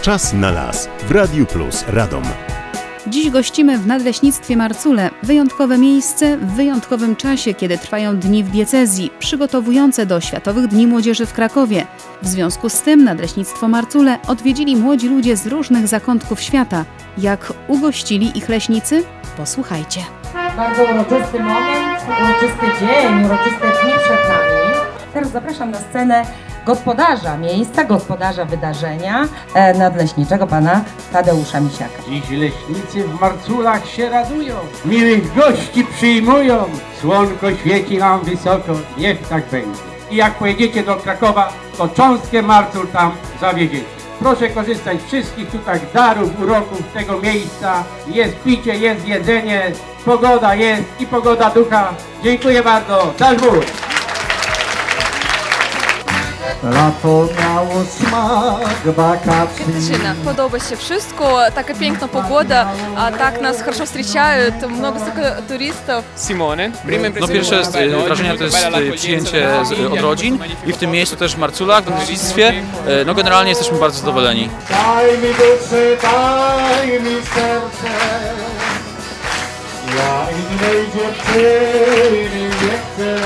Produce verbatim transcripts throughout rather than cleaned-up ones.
Czas na las w Radiu Plus Radom. Dziś gościmy w Nadleśnictwie Marcule. Wyjątkowe miejsce w wyjątkowym czasie, kiedy trwają dni w diecezji, przygotowujące do Światowych Dni Młodzieży w Krakowie. W związku z tym Nadleśnictwo Marcule odwiedzili młodzi ludzie z różnych zakątków świata. Jak ugościli ich leśnicy? Posłuchajcie. Bardzo uroczysty moment, uroczysty dzień, uroczyste dni przed nami. Teraz zapraszam na scenę gospodarza miejsca, gospodarza wydarzenia e, nadleśniczego, pana Tadeusza Misiaka. Dziś leśnicy w Marculach się radują, miłych gości przyjmują, słonko świeci nam wysoko, niech tak będzie. I jak pojedziecie do Krakowa, to cząstkę Marcul tam zawiedziecie. Proszę korzystać z wszystkich tutaj darów, uroków tego miejsca. Jest picie, jest jedzenie, pogoda jest i pogoda ducha. Dziękuję bardzo. Dasz Bóg! Lato miało smak wakacji. Катерина, podoba się wszystko, taka piękna pogoda, a tak nas хорошо встречают, много столько turystów. Simone. No pierwsze wrażenie to jest przyjęcie od rodzin i w tym miejscu też w Marculach, w Nadleśnictwie. No generalnie jesteśmy bardzo zadowoleni. Daj mi duszę, daj mi serce, ja innej dziewczyny nie chcę.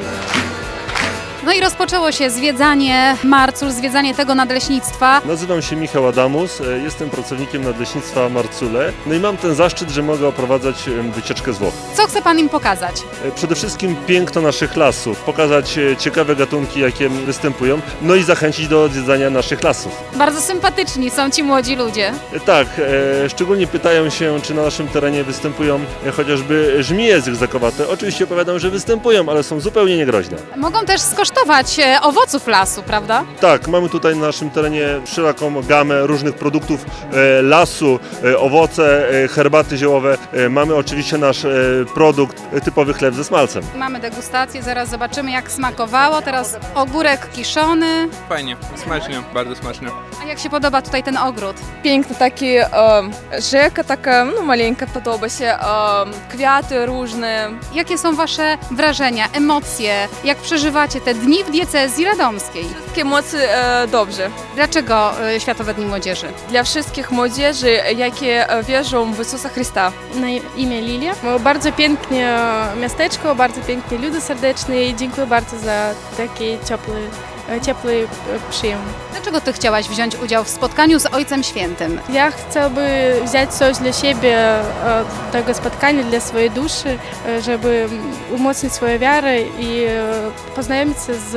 No i rozpoczęło się zwiedzanie Marcul, zwiedzanie tego nadleśnictwa. Nazywam się Michał Adamus, jestem pracownikiem Nadleśnictwa Marcule. No i mam ten zaszczyt, że mogę oprowadzać wycieczkę z Włoch. Co chce pan im pokazać? Przede wszystkim piękno naszych lasów, pokazać ciekawe gatunki, jakie występują, no i zachęcić do odwiedzania naszych lasów. Bardzo sympatyczni są ci młodzi ludzie. Tak, e, szczególnie pytają się, czy na naszym terenie występują e, chociażby żmije zygzakowate. Oczywiście opowiadam, że występują, ale są zupełnie niegroźne. Mogą też skosztować owoców lasu, prawda? Tak, mamy tutaj na naszym terenie szeroką gamę różnych produktów e, lasu, e, owoce, e, herbaty ziołowe. E, mamy oczywiście nasz e, produkt, e, typowy chleb ze smalcem. Mamy degustację, zaraz zobaczymy jak smakowało. Teraz ogórek kiszony. Fajnie, smacznie, bardzo smacznie. A jak się podoba tutaj ten ogród? Piękny taki, e, rzeka taka, no maleńka podoba się, e, kwiaty różne. Jakie są wasze wrażenia, emocje? Jak przeżywacie te dni w diecezji radomskiej? Wszystkie emocje e, dobrze. Dlaczego y, Światowe Dni Młodzieży? Dla wszystkich młodzieży, jakie wierzą w Jezusa Chrysta. Na imię Lilia. Bardzo piękne miasteczko, bardzo piękni ludzie serdeczni i dziękuję bardzo za taki ciepły, ciepły przyjem. Dlaczego ty chciałaś wziąć udział w spotkaniu z Ojcem Świętym? Ja chciałbym wziąć coś dla siebie, tego spotkania, dla swojej duszy, żeby umocnić swoją wiarę i poznajomić się z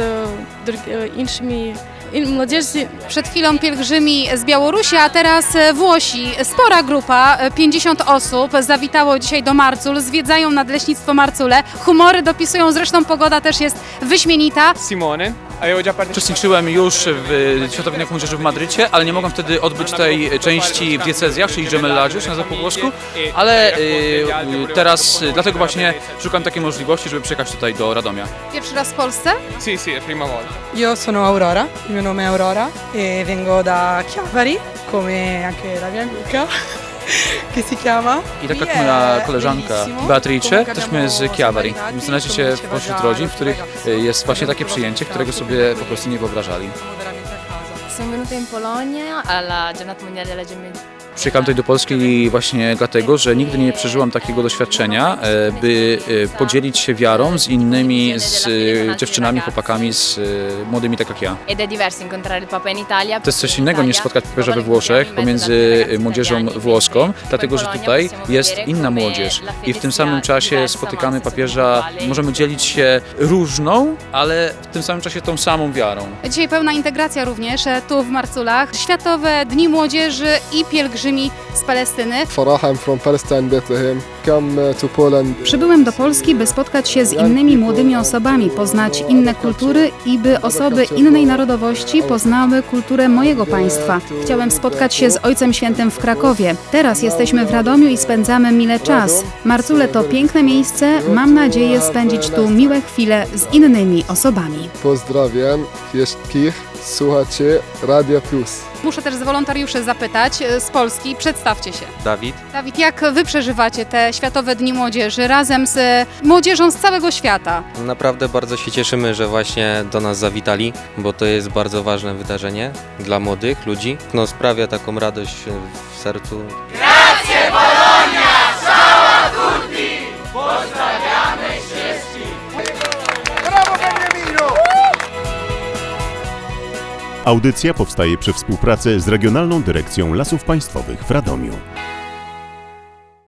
innymi młodzieży. Przed chwilą pielgrzymi z Białorusi, a teraz Włosi. Spora grupa, pięćdziesiąt osób zawitało dzisiaj do Marcul, zwiedzają Nadleśnictwo Marcule. Humory dopisują, zresztą pogoda też jest wyśmienita. Simone. Uczestniczyłem już w Światowych Dniach Młodzieży w Madrycie, ale nie mogłem wtedy odbyć tej części w diecezjach, czyli gemellaggio, się nazywa po włosku, ale y, teraz y, dlatego właśnie szukam takiej możliwości, żeby przyjechać tutaj do Radomia. Pierwszy raz w Polsce? Sì, sì, prima volta. Io sono Aurora, il mio nome è Aurora e vengo da Chiavari, come anche la mia amica. I tak jak moja koleżanka Beatrice, jesteśmy z Chiavari. Znaleźliście się pośród rodzin, w których jest właśnie takie przyjęcie, którego sobie po prostu nie wyobrażali. Sono venuta in Polonia alla Giornata Mondiale della Gemelli. Przyjechałem tutaj do Polski właśnie dlatego, że nigdy nie przeżyłam takiego doświadczenia, by podzielić się wiarą z innymi, z dziewczynami, chłopakami, z młodymi tak jak ja. To jest coś innego niż spotkać papieża we Włoszech pomiędzy młodzieżą włoską, dlatego że tutaj jest inna młodzież i w tym samym czasie spotykamy papieża, możemy dzielić się różną, ale w tym samym czasie tą samą wiarą. Dzisiaj pełna integracja również tu w Marculach. Światowe Dni Młodzieży i pielgrzymi z Palestyny. Przybyłem do Polski, by spotkać się z innymi młodymi osobami, poznać inne kultury i by osoby innej narodowości poznały kulturę mojego państwa. Chciałem spotkać się z Ojcem Świętym w Krakowie. Teraz jesteśmy w Radomiu i spędzamy mile czas. Marcule to piękne miejsce. Mam nadzieję spędzić tu miłe chwile z innymi osobami. Pozdrawiam wszystkich słuchacie Radia Plus. Muszę też z wolontariuszy zapytać z Polski, przedstawcie się. Dawid. Dawid, jak wy przeżywacie te Światowe Dni Młodzieży razem z młodzieżą z całego świata? Naprawdę bardzo się cieszymy, że właśnie do nas zawitali, bo to jest bardzo ważne wydarzenie dla młodych ludzi. No, sprawia taką radość w sercu. Grazie Polonia! Ciao tutti! Pozdrawiamy wszystkich! Brawo Beniamino! Audycja powstaje przy współpracy z Regionalną Dyrekcją Lasów Państwowych w Radomiu.